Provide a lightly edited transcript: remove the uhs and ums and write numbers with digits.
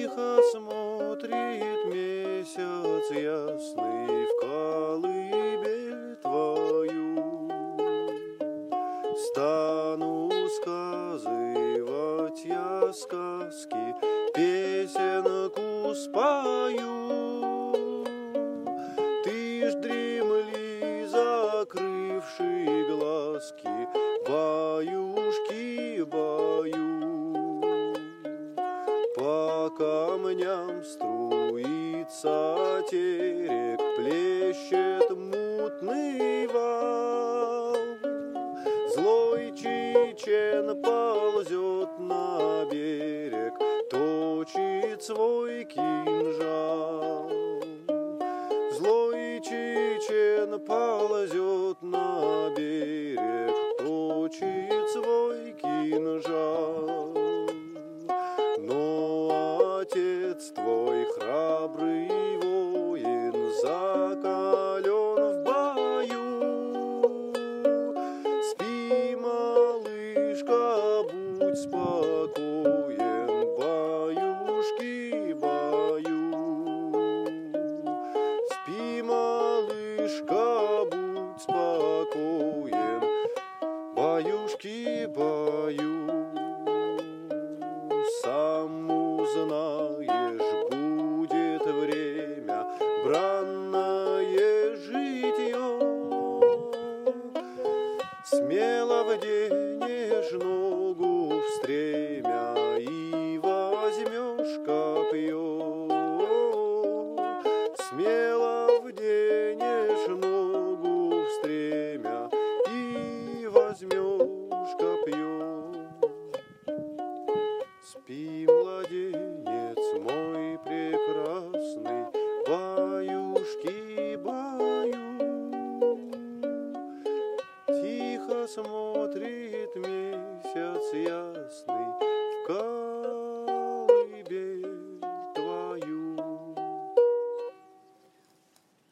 Тихо смотрит месяц ясный в колыбель твою. Стану сказывать я сказки, песенку спою. Ты ж дремли, закрывши глазки, баюшки, баю. По камням струится терек, плещет мутный вал. Злой чечен ползет на берег, точит свой кинжал. Злой чечен ползет на берег, точит свой кинжал. Но отец твой, храбрый воин, закален в бою. Спи, малышка, будь спокоен, баюшки, баю. Спи, малышка, будь спокоен, баюшки, баю. Сам узнаешь, будет время бранное житье. Смело вденешь ногу в стремя и возьмешь копье.